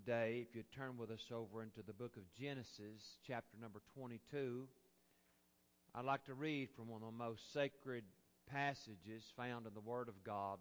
Today, if you turn with us over into the book of Genesis, chapter number 22, I'd like to read from one of the most sacred passages found in the Word of God.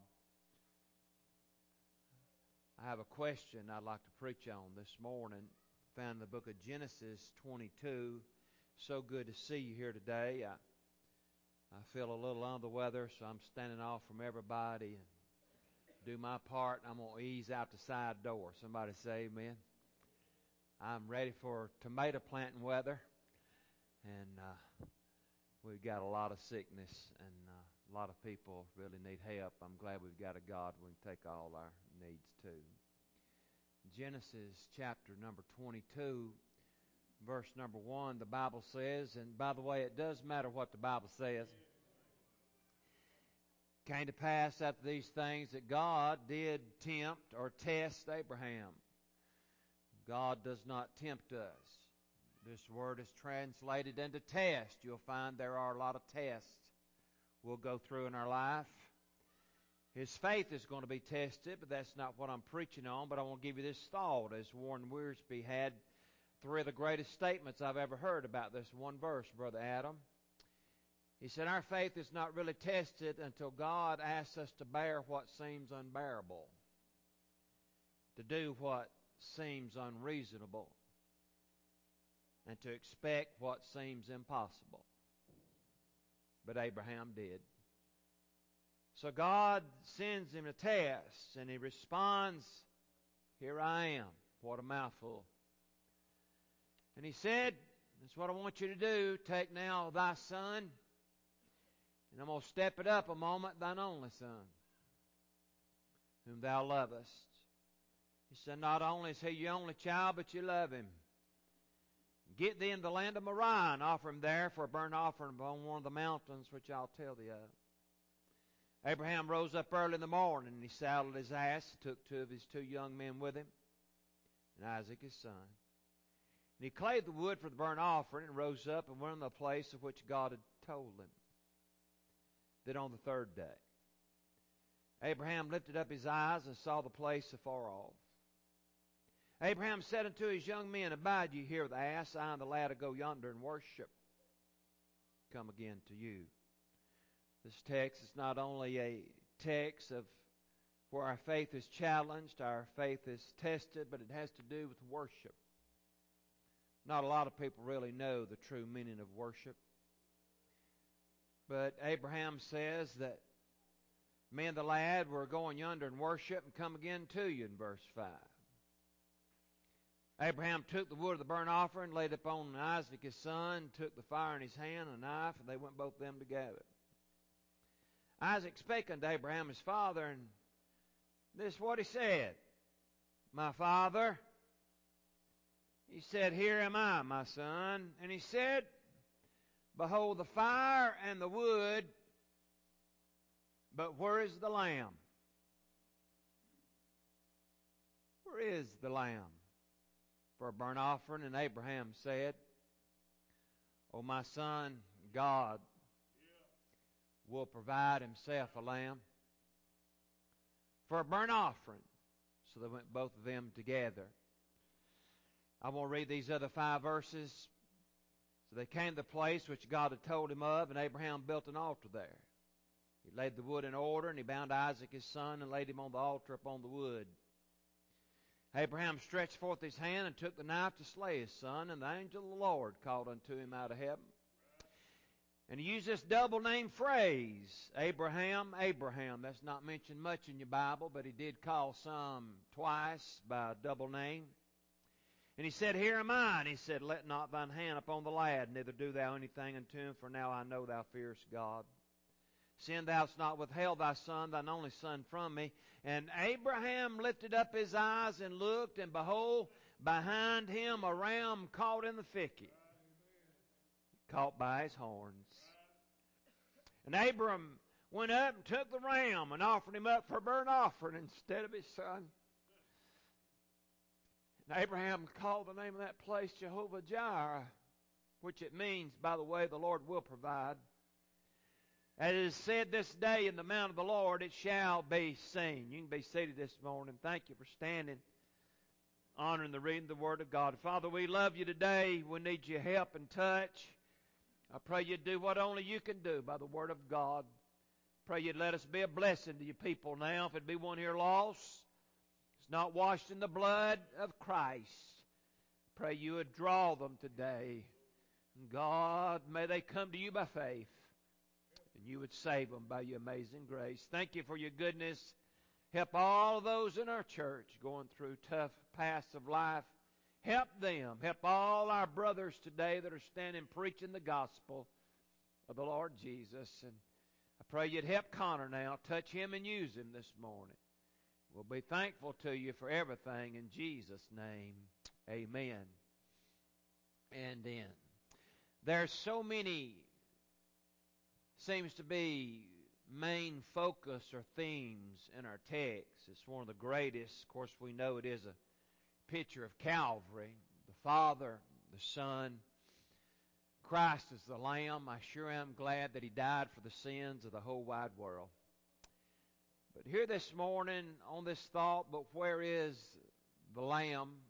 I have a question I'd like to preach on this morning, found in the book of Genesis 22. So good to see you here today. I feel a little under the weather, so I'm standing off from everybody and do my part. I'm going to ease out the side door. Somebody say amen. I'm ready for tomato planting weather. And we've got a lot of sickness and a lot of people really need help. I'm glad we've got a God we can take all our needs to. Genesis chapter number 22, verse number 1, the Bible says, and by the way, it does matter what the Bible says. Came to pass after these things that God did tempt or test Abraham. God does not tempt us. This word is translated into test. You'll find there are a lot of tests we'll go through in our life. His faith is going to be tested, but that's not what I'm preaching on. But I want to give you this thought. As Warren Wiersbe had three of the greatest statements I've ever heard about this one verse, Brother Adam. He said, our faith is not really tested until God asks us to bear what seems unbearable, to do what seems unreasonable, and to expect what seems impossible. But Abraham did. So God sends him a test, and he responds, here I am. What a mouthful. And he said, that's what I want you to do. Take now thy son, and I'm going to step it up a moment, thine only son, whom thou lovest. He said, not only is he your only child, but you love him. Get thee in the land of Moriah, and offer him there for a burnt offering upon one of the mountains which I'll tell thee of. Abraham rose up early in the morning, and he saddled his ass, and took two of his two young men with him, and Isaac his son. And he clave the wood for the burnt offering, and rose up and went to the place of which God had told him. Then on the third day, Abraham lifted up his eyes and saw the place afar off. Abraham said unto his young men, abide ye here with the ass, I and the lad will go yonder and worship. Come again to you. This text is not only a text of where our faith is challenged, our faith is tested, but it has to do with worship. Not a lot of people really know the true meaning of worship. But Abraham says that me and the lad were going yonder and worship and come again to you in verse 5. Abraham took the wood of the burnt offering, laid it upon Isaac his son, took the fire in his hand and a knife, and they went both of them together. Isaac spake unto Abraham his father, and this is what he said. My father. He said, here am I, my son. And he said, behold the fire and the wood, but where is the lamb? Where is the lamb for a burnt offering? And Abraham said, O my son, God will provide himself a lamb for a burnt offering. So they went both of them together. I won't read these other 5 verses. So they came to the place which God had told him of, and Abraham built an altar there. He laid the wood in order, and he bound Isaac his son, and laid him on the altar upon the wood. Abraham stretched forth his hand, and took the knife to slay his son, and the angel of the Lord called unto him out of heaven. And he used this double name phrase, Abraham, Abraham. That's not mentioned much in your Bible, but he did call some twice by a double name. And he said, here am I. And he said, let not thine hand upon the lad, neither do thou anything unto him, for now I know thou fearest God. Seeing thou hast not withheld thy son, thine only son, from me. And Abraham lifted up his eyes and looked, and behold, behind him a ram caught in the thicket, caught by his horns. And Abram went up and took the ram and offered him up for a burnt offering instead of his son. And Abraham called the name of that place Jehovah Jireh, which it means, by the way, the Lord will provide. As it is said this day in the mount of the Lord, it shall be seen. You can be seated this morning. Thank you for standing. honoring the reading of the Word of God. Father, we love you today. We need your help and touch. I pray you'd do what only you can do by the Word of God. Pray you'd let us be a blessing to your people now. If it be one here lost, it's not washed in the blood of Christ, pray you would draw them today. God, may they come to you by faith, and you would save them by your amazing grace. Thank you for your goodness. Help all of those in our church going through tough paths of life. Help them. Help all our brothers today that are standing preaching the gospel of the Lord Jesus. And I pray you'd help Connor now. Touch him and use him this morning. We'll be thankful to you for everything. In Jesus' name, amen and in. There's so many, seems to be, main focus or themes in our text. It's one of the greatest. Of course, we know it is a picture of Calvary, the Father, the Son. Christ is the Lamb. I sure am glad that He died for the sins of the whole wide world. But here this morning on this thought, but where is the Lamb?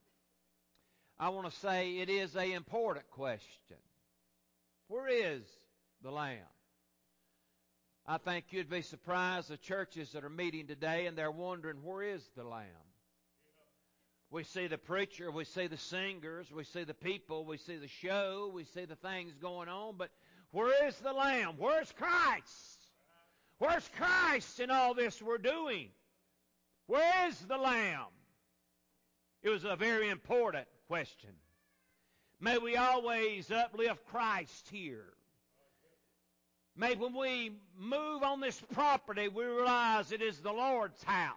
I want to say it is an important question. Where is the Lamb? I think you'd be surprised the churches that are meeting today and they're wondering, where is the Lamb? We see the preacher, we see the singers, we see the people, we see the show, we see the things going on, but where is the Lamb? Where's Christ? Where's Christ in all this we're doing? Where is the Lamb? It was a very important question. May we always uplift Christ here. May when we move on this property, we realize it is the Lord's house.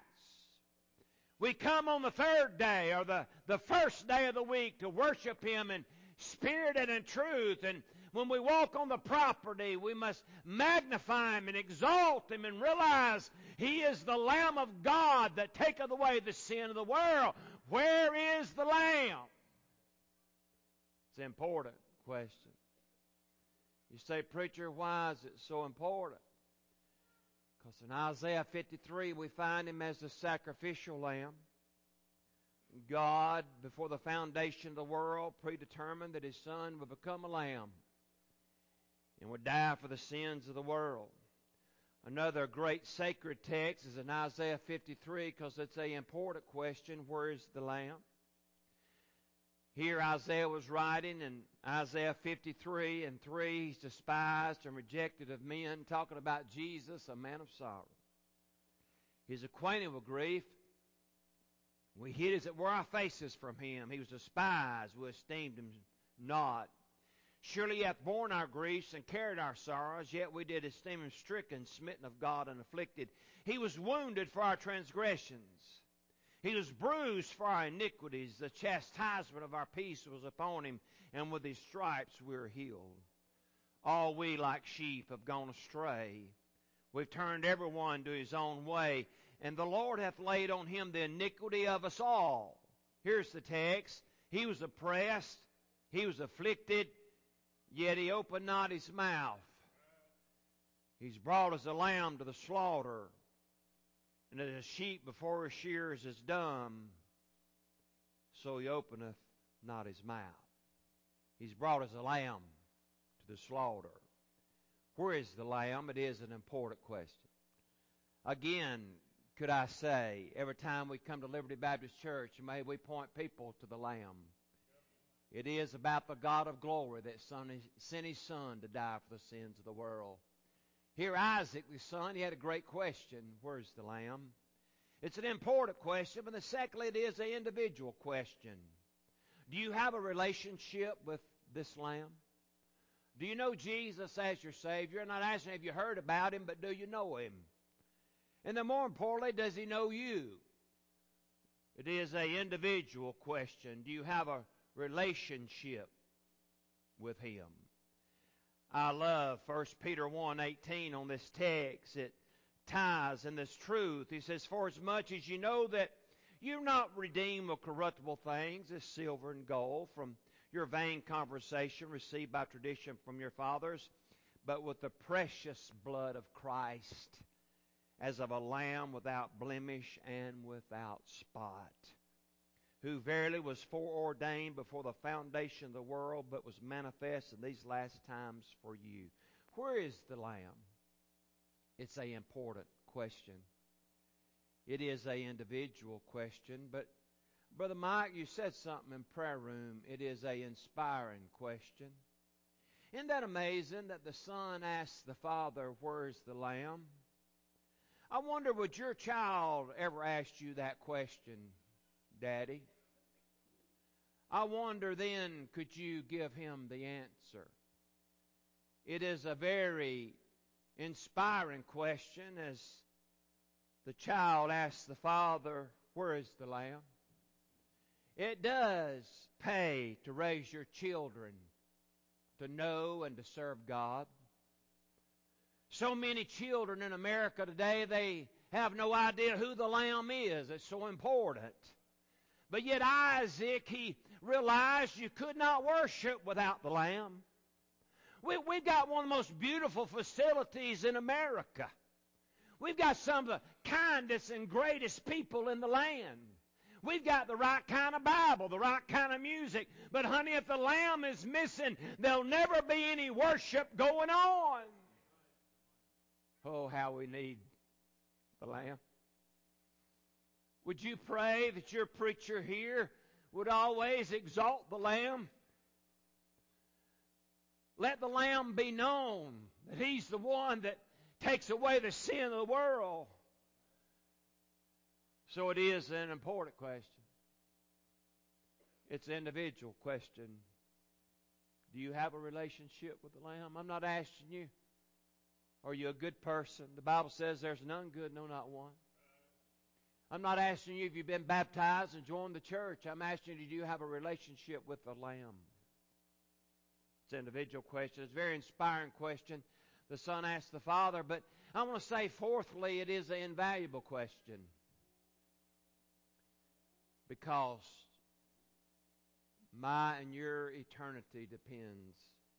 We come on the third day or the first day of the week to worship Him in spirit and in truth. And when we walk on the property, we must magnify Him and exalt Him and realize He is the Lamb of God that taketh away the sin of the world. Where is the Lamb? It's an important question. You say, preacher, why is it so important? Because in Isaiah 53 we find Him as the sacrificial lamb. God, before the foundation of the world, predetermined that His Son would become a lamb and would die for the sins of the world. Another great sacred text is in Isaiah 53 because it's an important question, where is the Lamb? Here Isaiah was writing in Isaiah 53 and 3, He's despised and rejected of men, talking about Jesus, a man of sorrow. He's acquainted with grief. We hid as it were our faces from Him. He was despised, we esteemed Him not. Surely He hath borne our griefs and carried our sorrows, yet we did esteem Him stricken, smitten of God, and afflicted. He was wounded for our transgressions. He was bruised for our iniquities. The chastisement of our peace was upon Him, and with His stripes we are healed. All we like sheep have gone astray. We've turned every one to his own way, and the Lord hath laid on Him the iniquity of us all. Here's the text. He was oppressed, He was afflicted, yet He opened not His mouth. He's brought as a lamb to the slaughter, and as a sheep before his shears is dumb, so He openeth not His mouth. He's brought as a lamb to the slaughter. Where is the Lamb? It is an important question. Again, could I say, every time we come to Liberty Baptist Church, may we point people to the Lamb. It is about the God of glory that sent His Son to die for the sins of the world. Here Isaac, the son, he had a great question. Where's the Lamb? It's an important question, but secondly, it is an individual question. Do you have a relationship with this Lamb? Do you know Jesus as your Savior? I'm not asking if you heard about Him, but do you know Him? And then more importantly, does He know you? It is an individual question. Do you have a relationship with Him? I love 1 Peter 1:18 on this text. It ties in this truth. He says, for as much as you know that you're not redeemed with corruptible things as silver and gold from your vain conversation received by tradition from your fathers, but with the precious blood of Christ, as of a lamb without blemish and without spot, who verily was foreordained before the foundation of the world, but was manifest in these last times for you. Where is the Lamb? It's an important question. It is an individual question, but Brother Mike, you said something in prayer room. It is an inspiring question. Isn't that amazing that the Son asks the Father, where's the Lamb? I wonder, would your child ever ask you that question, Daddy? I wonder then, could you give him the answer? It is a very inspiring question as the child asks the Father, where is the Lamb? It does pay to raise your children to know and to serve God. So many children in America today, they have no idea who the Lamb is. It's so important. But yet Isaac, he realized you could not worship without the Lamb. We've got one of the most beautiful facilities in America. We've got some of the kindest and greatest people in the land. We've got the right kind of Bible, the right kind of music. But honey, if the Lamb is missing, there'll never be any worship going on. Oh, how we need the Lamb. Would you pray that your preacher here would always exalt the Lamb? Let the Lamb be known that He's the one that takes away the sin of the world. So it is an important question. It's an individual question. Do you have a relationship with the Lamb? I'm not asking you. Are you a good person? The Bible says there's none good, no, not one. I'm not asking you if you've been baptized and joined the church. I'm asking you, do you have a relationship with the Lamb? It's an individual question. It's a very inspiring question. The Son asked the Father. But I want to say, fourthly, it is an invaluable question. Because my and your eternity depends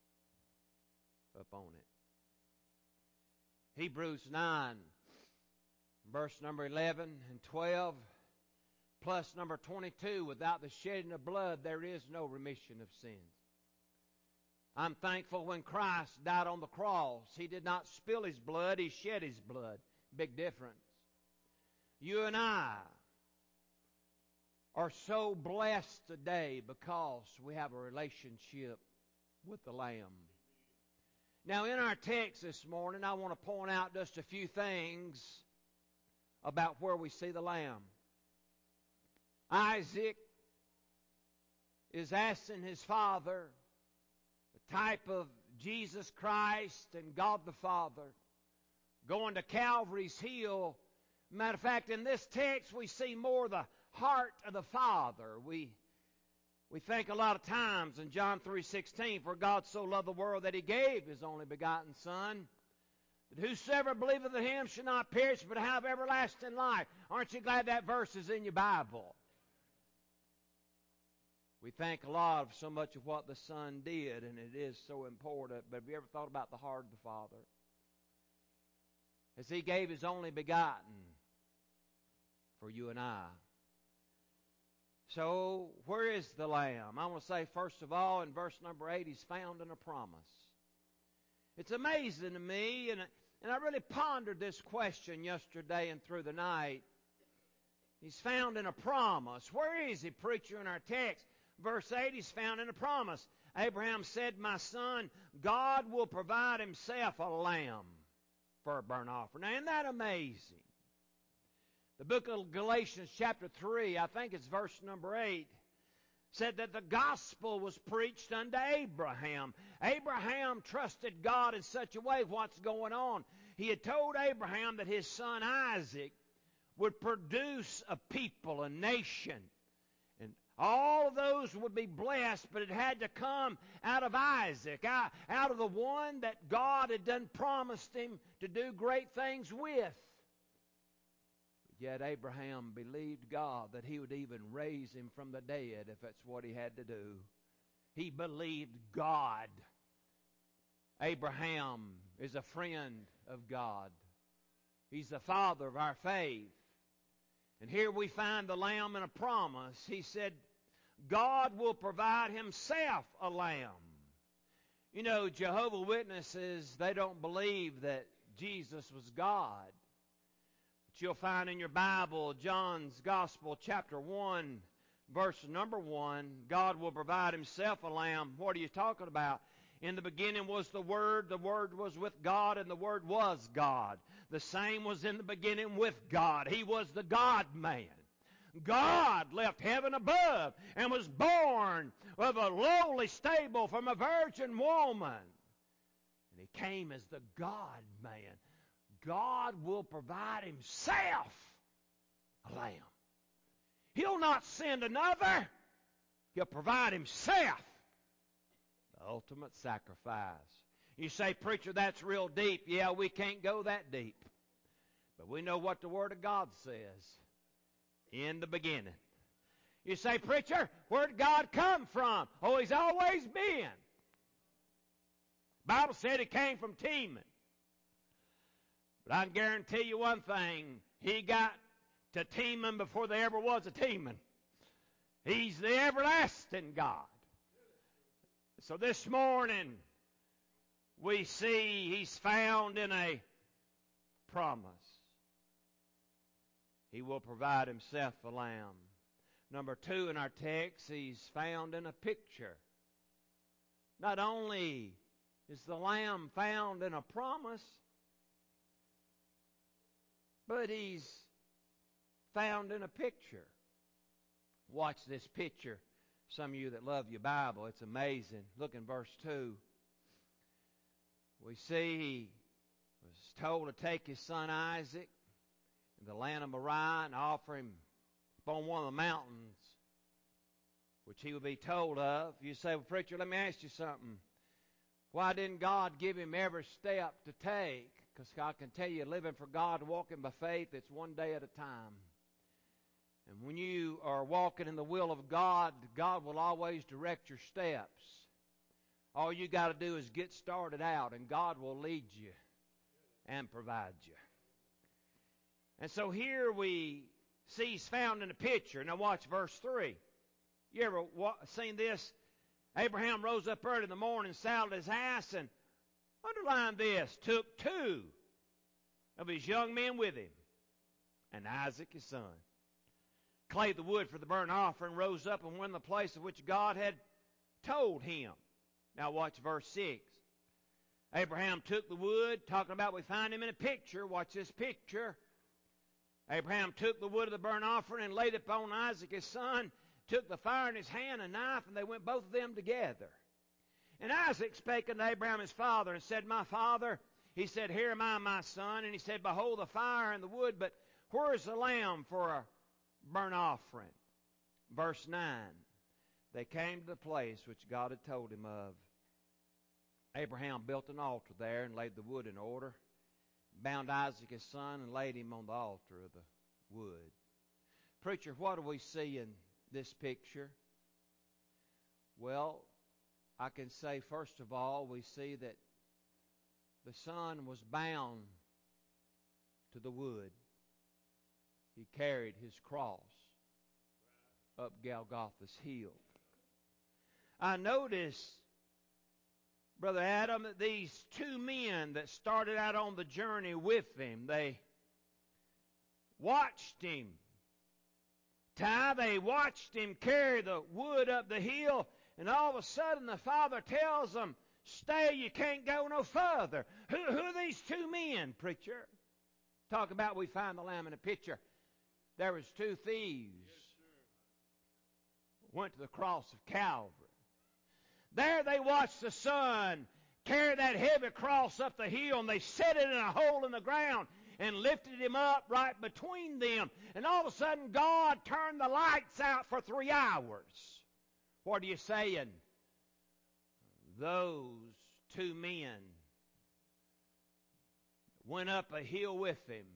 upon it. Hebrews 9, verse number 11 and 12, plus number 22, without the shedding of blood, there is no remission of sins. I'm thankful when Christ died on the cross, He did not spill His blood, He shed His blood. Big difference. You and I are so blessed today because we have a relationship with the Lamb. Now, in our text this morning, I want to point out just a few things about where we see the Lamb. Isaac is asking his father, the type of Jesus Christ and God the Father, going to Calvary's Hill. Matter of fact, in this text, we see more the heart of the Father. We think a lot of times in John 3:16, for God so loved the world that He gave His only begotten Son, that whosoever believeth in Him shall not perish but have everlasting life. Aren't you glad that verse is in your Bible? We think a lot of so much of what the Son did, and it is so important, but have you ever thought about the heart of the Father? As He gave His only begotten for you and I. So, where is the Lamb? I want to say, first of all, in verse number 8, He's found in a promise. It's amazing to me, and I really pondered this question yesterday and through the night. He's found in a promise. Where is He, preacher, in our text? Verse 8, He's found in a promise. Abraham said, my son, God will provide Himself a lamb for a burnt offering. Now, isn't that amazing? The book of Galatians chapter 3, I think it's verse number 8, said that the gospel was preached unto Abraham. Abraham trusted God in such a way. What's going on? He had told Abraham that his son Isaac would produce a people, a nation. And all of those would be blessed, but it had to come out of Isaac, out of the one that God had done promised him to do great things with. Yet Abraham believed God that He would even raise him from the dead if that's what he had to do. He believed God. Abraham is a friend of God. He's the father of our faith. And here we find the lamb in a promise. He said, God will provide Himself a lamb. You know, Jehovah's Witnesses, they don't believe that Jesus was God. But you'll find in your Bible, John's Gospel, chapter 1, verse number 1, God will provide Himself a lamb. What are you talking about? In the beginning was the Word was with God, and the Word was God. The same was in the beginning with God. He was the God-man. God left heaven above and was born of a lowly stable from a virgin woman. And He came as the God-man. God will provide Himself a lamb. He'll not send another. He'll provide Himself the ultimate sacrifice. You say, preacher, that's real deep. Yeah, we can't go that deep. But we know what the Word of God says. In the beginning. You say, preacher, where did God come from? Oh, He's always been. The Bible said He came from Teman. But I can guarantee you one thing. He got to Teman before there ever was a Teman. He's the everlasting God. So this morning, we see He's found in a promise. He will provide Himself a lamb. Number 2 in our text, He's found in a picture. Not only is the lamb found in a promise, but He's found in a picture. Watch this picture. Some of you that love your Bible, it's amazing. Look in verse 2. We see He was told to take His son Isaac in the land of Moriah and offer him upon one of the mountains, which he would be told of. You say, well, preacher, let me ask you something. Why didn't God give him every step to take? Because I can tell you, living for God, walking by faith, it's one day at a time. And when you are walking in the will of God, God will always direct your steps. All you got to do is get started out, and God will lead you and provide you. And so here we see He's found in a picture. Now watch verse 3. You ever seen this? Abraham rose up early in the morning, saddled his ass, and underline this, took 2 of his young men with him, and Isaac his son. Clave the wood for the burnt offering, rose up and went to the place of which God had told him. Now watch verse 6. Abraham took the wood, talking about we find him in a picture. Watch this picture. Abraham took the wood of the burnt offering and laid it upon Isaac his son, took the fire in his hand, and a knife, and they went both of them together. And Isaac spake unto Abraham his father, and said, My father. He said, Here am I, my son. And he said, Behold the fire and the wood, but where is the lamb for a burnt offering? Verse 9. They came to the place which God had told him of. Abraham built an altar there and laid the wood in order, bound Isaac his son, and laid him on the altar of the wood. Preacher, what do we see in this picture? Well, I can say, first of all, we see that the son was bound to the wood. He carried his cross up Golgotha's hill. I notice, Brother Adam, that these 2 men that started out on the journey with him, they watched him they watched him carry the wood up the hill, and all of a sudden the father tells them, Stay, you can't go no further. Who are these 2 men, preacher? Talk about we find the lamb in a picture. There was 2 thieves. Went to the cross of Calvary. There they watched the son carry that heavy cross up the hill, and they set it in a hole in the ground and lifted him up right between them. And all of a sudden, God turned the lights out for 3 hours. What are you saying? Those 2 men went up a hill with him.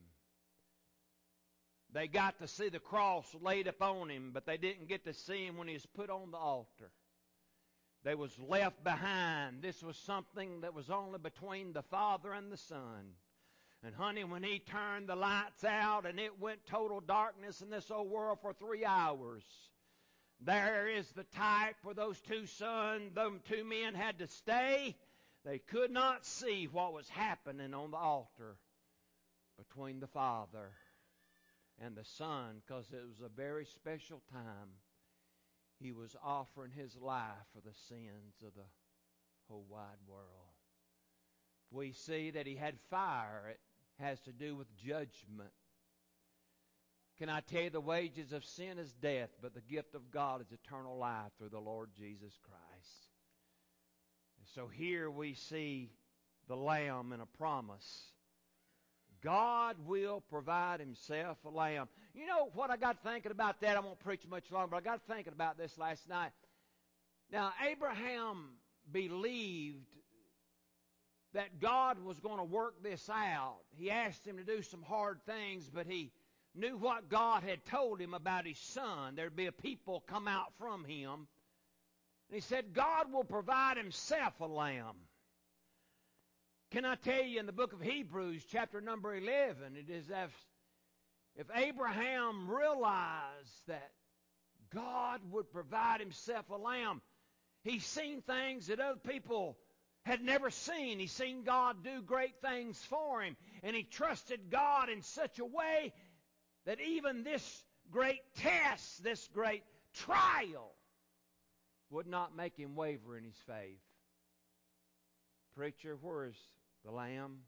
They got to see the cross laid upon him, but they didn't get to see him when he was put on the altar. They was left behind. This was something that was only between the Father and the Son. And honey, when He turned the lights out and it went total darkness in this old world for 3 hours, there is the type where those two men had to stay. They could not see what was happening on the altar between the Father and the Son, because it was a very special time. He was offering His life for the sins of the whole wide world. We see that He had fire. It has to do with judgment. Can I tell you, the wages of sin is death, but the gift of God is eternal life through the Lord Jesus Christ. And so here we see the Lamb in a promise. God will provide Himself a lamb. You know what I got thinking about that? I won't preach much longer, but I got thinking about this last night. Now, Abraham believed that God was going to work this out. He asked Him to do some hard things, but he knew what God had told him about his son. There'd be a people come out from him. And he said, God will provide Himself a lamb. Can I tell you, in the book of Hebrews, chapter number 11, it is as if Abraham realized that God would provide Himself a lamb. He's seen things that other people had never seen. He's seen God do great things for him. And he trusted God in such a way that even this great test, this great trial, would not make him waver in his faith. Preacher, where is the Lamb?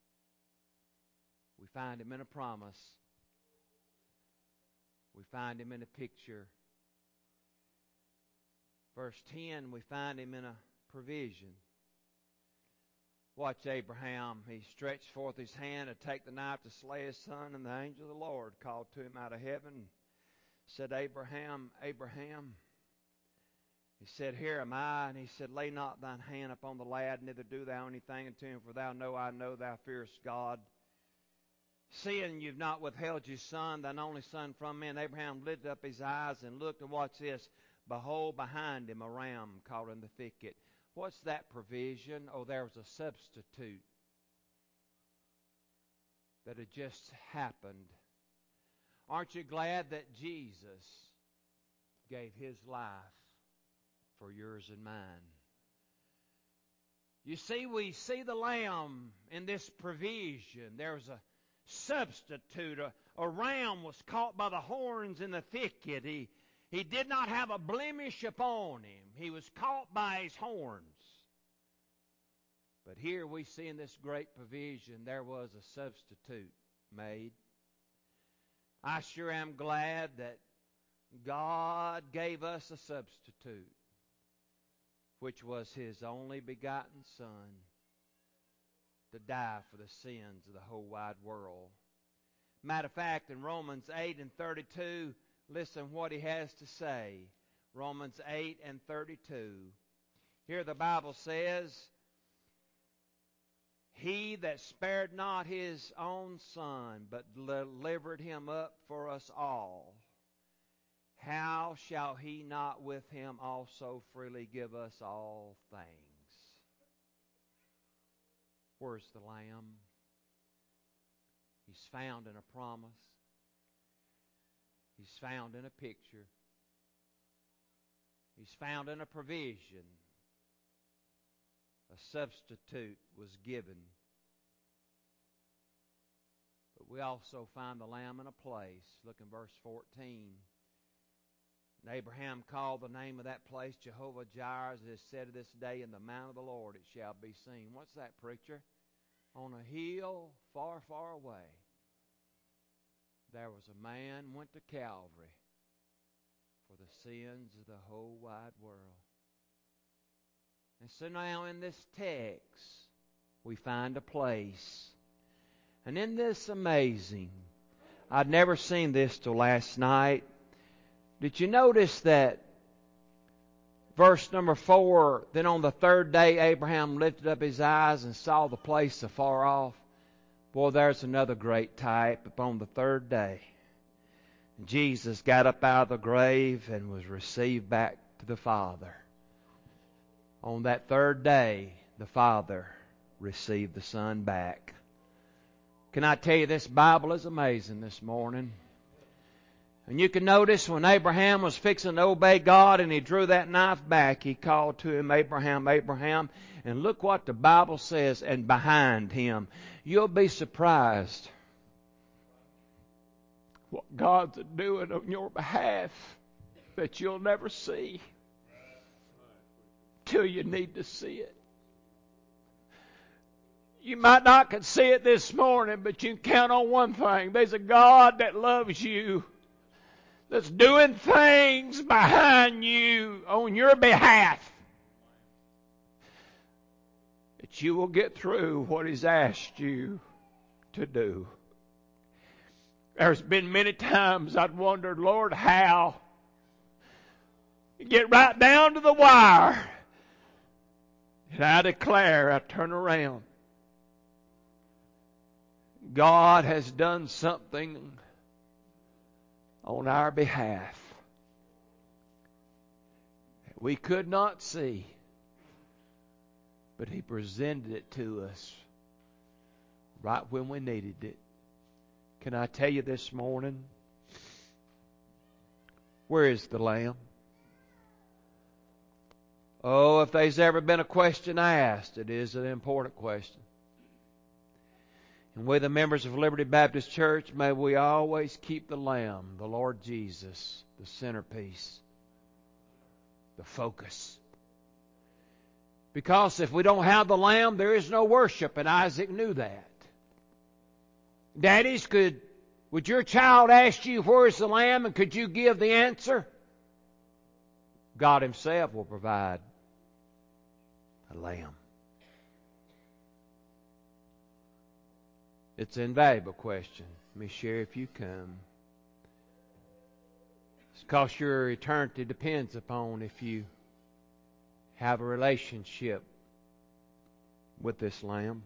We find Him in a promise. We find Him in a picture. Verse 10, we find Him in a provision. Watch Abraham. He stretched forth his hand to take the knife to slay his son, and the angel of the Lord called to him out of heaven, said, Abraham, Abraham. He said, Here am I. And he said, Lay not thine hand upon the lad, neither do thou anything unto him, for I know thou fearest God. Seeing you've not withheld your son, thine only son, from me. And Abraham lifted up his eyes and looked, and watch this. Behold, behind him a ram caught in the thicket. What's that provision? Oh, there was a substitute that had just happened. Aren't you glad that Jesus gave His life for yours and mine? You see, we see the Lamb in this provision. There was a substitute. A ram was caught by the horns in the thicket. He did not have a blemish upon him. He was caught by his horns. But here we see in this great provision there was a substitute made. I sure am glad that God gave us a substitute, which was His only begotten Son, to die for the sins of the whole wide world. Matter of fact, in Romans 8 and 32, listen what he has to say. Romans 8 and 32. Here the Bible says, He that spared not His own Son, but delivered Him up for us all, how shall He not with Him also freely give us all things? Where's the Lamb? He's found in a promise. He's found in a picture. He's found in a provision. A substitute was given. But we also find the Lamb in a place. Look in verse 14. And Abraham called the name of that place Jehovah Jireh, as it is said this day, in the mount of the Lord it shall be seen. What's that, preacher? On a hill far, far away, there was a man went to Calvary for the sins of the whole wide world. And so now in this text, we find a place. And in this amazing, I'd never seen this till last night. Did you notice that verse number 4, then on the third day Abraham lifted up his eyes and saw the place afar off? Boy, there's another great type. Upon the third day, Jesus got up out of the grave and was received back to the Father. On that third day, the Father received the Son back. Can I tell you, this Bible is amazing this morning. And you can notice when Abraham was fixing to obey God and he drew that knife back, he called to him, Abraham, Abraham. And look what the Bible says, and behind him. You'll be surprised what God's doing on your behalf that you'll never see till you need to see it. You might not can see it this morning, but you can count on one thing. There's a God that loves you, that's doing things behind you on your behalf, that you will get through what He's asked you to do. There's been many times I'd wondered, Lord, how? You get right down to the wire, and I declare, I turn around, God has done something on our behalf that we could not see, but He presented it to us right when we needed it. Can I tell you this morning, where is the Lamb? Oh, if there's ever been a question asked, it is an important question. And we, the members of Liberty Baptist Church, may we always keep the Lamb, the Lord Jesus, the centerpiece, the focus. Because if we don't have the Lamb, there is no worship, and Isaac knew that. Daddies, would your child ask you, where's the Lamb, and could you give the answer? God Himself will provide a lamb. It's an invaluable question. Let me share if you come. It's because your eternity depends upon if you have a relationship with this Lamb.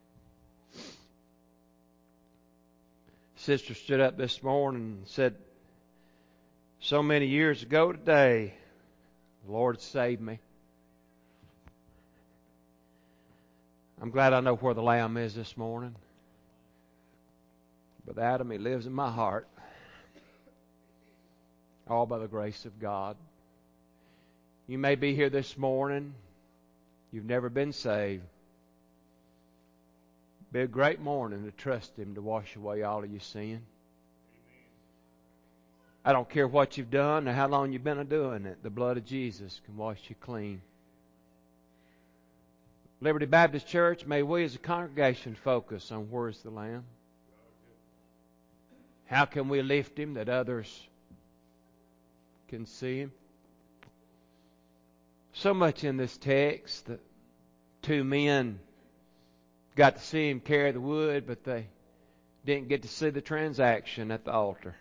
Sister stood up this morning and said, so many years ago today, the Lord saved me. I'm glad I know where the Lamb is this morning. Brother Adam, he lives in my heart. All by the grace of God. You may be here this morning. You've never been saved. Be a great morning to trust Him to wash away all of your sin. I don't care what you've done or how long you've been doing it. The blood of Jesus can wash you clean. Liberty Baptist Church, may we as a congregation focus on where's the Lamb. How can we lift Him that others can see Him? So much in this text that two men got to see Him carry the wood, but they didn't get to see the transaction at the altar.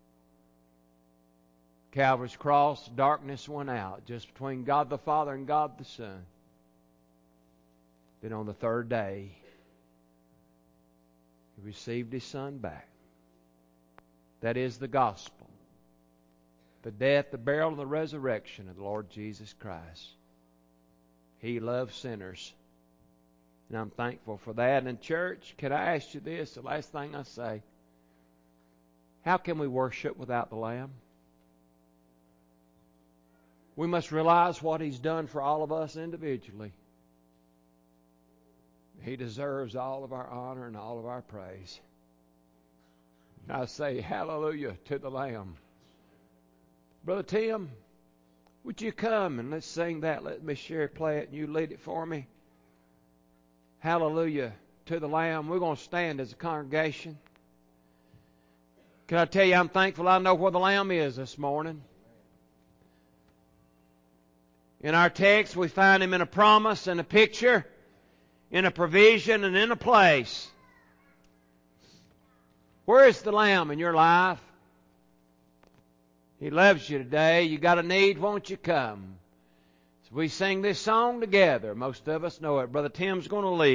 Calvary's cross, darkness went out just between God the Father and God the Son. Then on the third day, He received His Son back. That is the gospel. The death, the burial, and the resurrection of the Lord Jesus Christ. He loves sinners. And I'm thankful for that. And in church, can I ask you this, the last thing I say? How can we worship without the Lamb? We must realize what He's done for all of us individually. He deserves all of our honor and all of our praise. And I say hallelujah to the Lamb. Brother Tim, would you come and let's sing that? Let me share, play it, and you lead it for me. Hallelujah to the Lamb. We're going to stand as a congregation. Can I tell you, I'm thankful I know where the Lamb is this morning. In our text, we find Him in a promise and a picture, in a provision and in a place. Where is the Lamb in your life? He loves you today. You got a need, won't you come? So we sing this song together. Most of us know it. Brother Tim's going to lead.